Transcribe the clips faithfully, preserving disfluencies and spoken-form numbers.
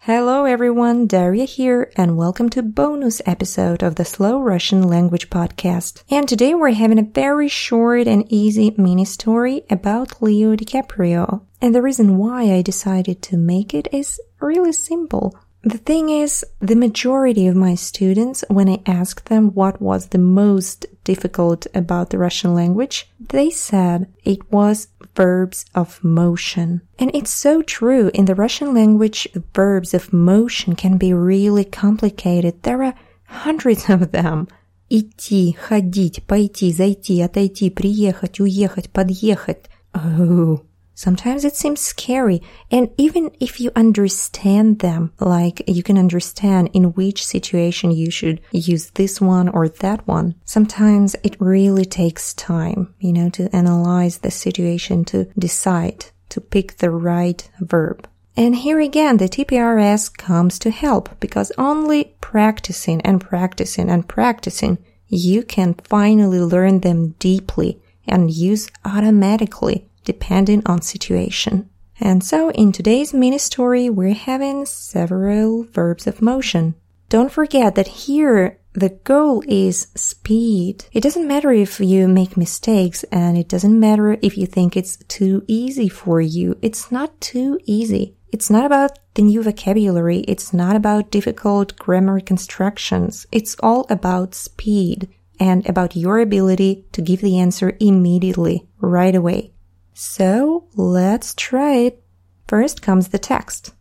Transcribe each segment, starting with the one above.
Hello everyone, Daria here, and welcome to bonus episode of the Slow Russian Language Podcast. And today we're having a very short and easy mini story about Leo DiCaprio. And the reason why I decided to make it is really simple. The thing is, the majority of my students, when I asked them what was the most difficult about the Russian language, they said it was verbs of motion. And it's so true. In the Russian language, the verbs of motion can be really complicated. There are hundreds of them. Идти, ходить, пойти, зайти, отойти, приехать, уехать, подъехать. Oh. Sometimes it seems scary, and even if you understand them, like you can understand in which situation you should use this one or that one, sometimes it really takes time, you know, to analyze the situation, to decide, to pick the right verb. And here again, the T P R S comes to help, because only practicing and practicing and practicing, you can finally learn them deeply and use automatically, depending on situation. And so in today's mini story, we're having several verbs of motion. Don't forget that here the goal is speed. It doesn't matter if you make mistakes, and it doesn't matter if you think it's too easy for you. It's not too easy. It's not about the new vocabulary. It's not about difficult grammar constructions. It's all about speed and about your ability to give the answer immediately, right away. So, let's try it. First comes the text.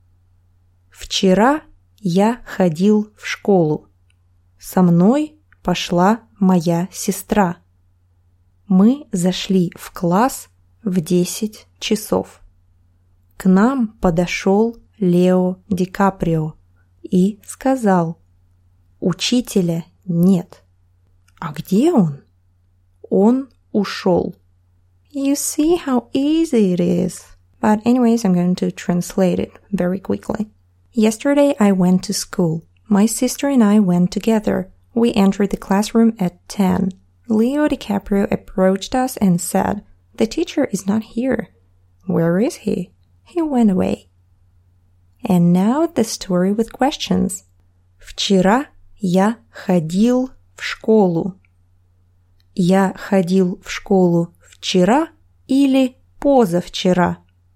Вчера я ходил в школу. Со мной пошла моя сестра. Мы зашли в класс в десять часов. К нам подошел Лео Ди Каприо и сказал: «Учителя нет». А где он? Он ушел. You see how easy it is. But anyways, I'm going to translate it very quickly. Yesterday I went to school. My sister and I went together. We entered the classroom at ten. Leo DiCaprio approached us and said, "The teacher is not here." Where is he? He went away. And now the story with questions. Вчера я ходил в школу. Я ходил в школу вчера или позавчера?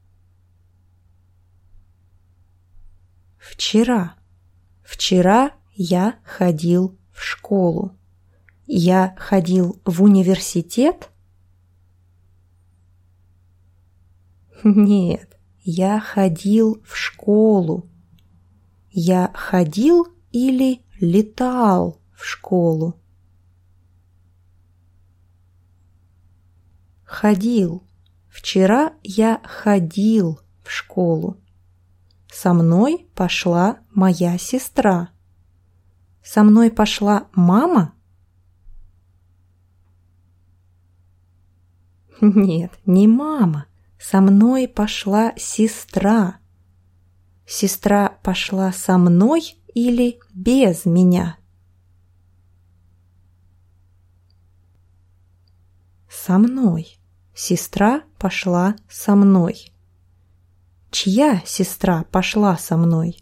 Вчера. Вчера я ходил в школу. Я ходил в университет? Нет, я ходил в школу. Я ходил или летал в школу? Ходил. Вчера я ходил в школу. Со мной пошла моя сестра. Со мной пошла мама? Нет, не мама. Со мной пошла сестра. Сестра пошла со мной или без меня? Со мной. Сестра пошла со мной. Чья сестра пошла со мной?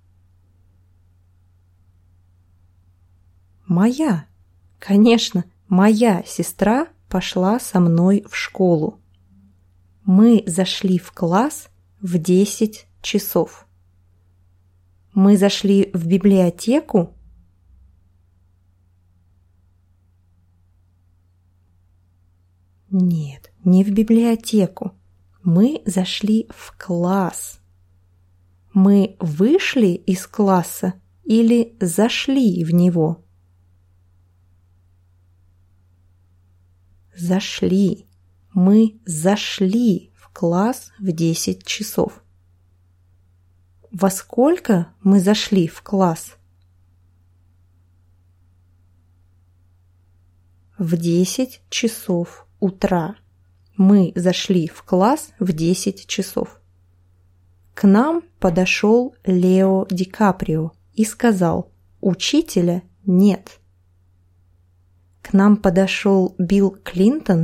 Моя. Конечно, моя сестра пошла со мной в школу. Мы зашли в класс в десять часов. Мы зашли в библиотеку? Нет, не в библиотеку. Мы зашли в класс. Мы вышли из класса или зашли в него? Зашли. Мы зашли в класс в десять часов. Во сколько мы зашли в класс? В десять часов утра. Мы зашли в класс в десять часов. К нам подошел Лео Ди Каприо и сказал: «Учителя нет». К нам подошел Билл Клинтон?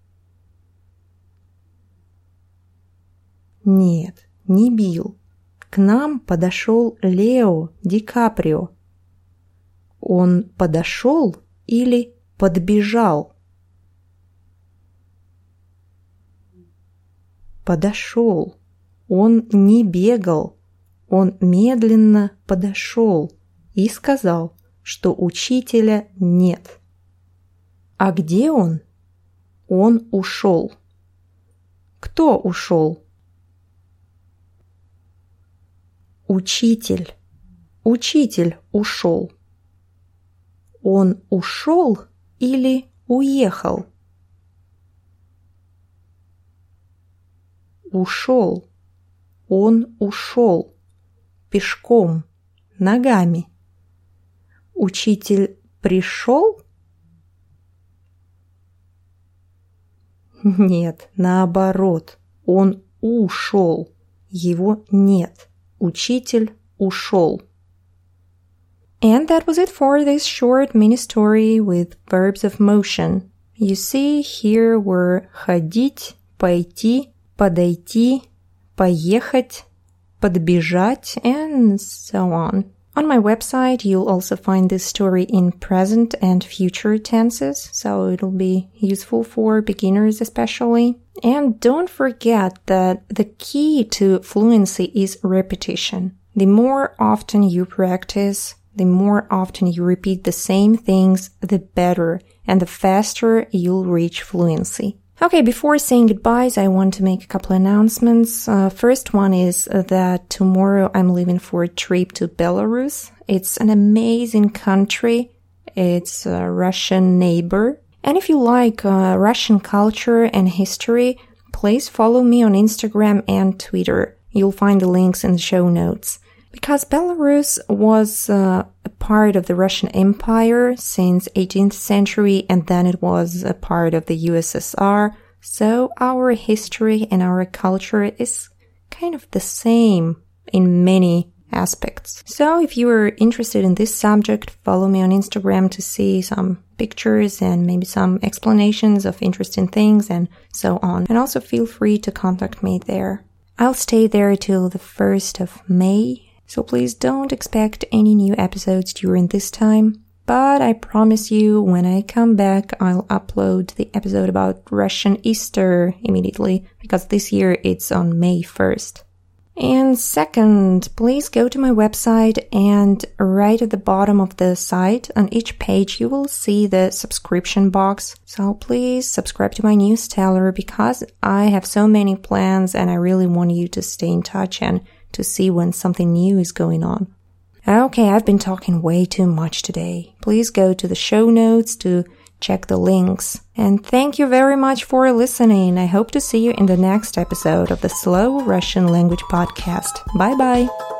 Нет, не Билл. К нам подошел Лео Ди Каприо. Он подошел или подбежал? Подошел. Он не бегал. Он медленно подошел и сказал, что учителя нет. А где он? Он ушел. Кто ушел? Учитель. Учитель ушел. Он ушел или уехал? Ушел. Он ушел. Пешком. Ногами. Учитель пришел? Нет, наоборот. Он ушел. Его нет. Учитель ушел. And that was it for this short mini story with verbs of motion. You see, here were ходить, пойти, подойти, поехать, подбежать, and so on. On my website, you'll also find this story in present and future tenses, so it'll be useful for beginners especially. And don't forget that the key to fluency is repetition. The more often you practice, the more often you repeat the same things, the better, and the faster you'll reach fluency. Okay, before saying goodbyes, I want to make a couple announcements. Uh, first one is that tomorrow I'm leaving for a trip to Belarus. It's an amazing country. It's a Russian neighbor. And if you like uh, Russian culture and history, please follow me on Instagram and Twitter. You'll find the links in the show notes. Because Belarus was uh, a part of the Russian Empire since eighteenth century, and then it was a part of the U S S R, so our history and our culture is kind of the same in many aspects. So if you are interested in this subject, follow me on Instagram to see some pictures and maybe some explanations of interesting things and so on. And also feel free to contact me there. I'll stay there till the first of May. So please don't expect any new episodes during this time. But I promise you, when I come back, I'll upload the episode about Russian Easter immediately, because this year it's on May first. And second, please go to my website, and right at the bottom of the site, on each page, you will see the subscription box. So please subscribe to my newsletter, because I have so many plans and I really want you to stay in touch and to see when something new is going on. Okay, I've been talking way too much today. Please go to the show notes to check the links. And thank you very much for listening. I hope to see you in the next episode of the Slow Russian Language Podcast. Bye bye!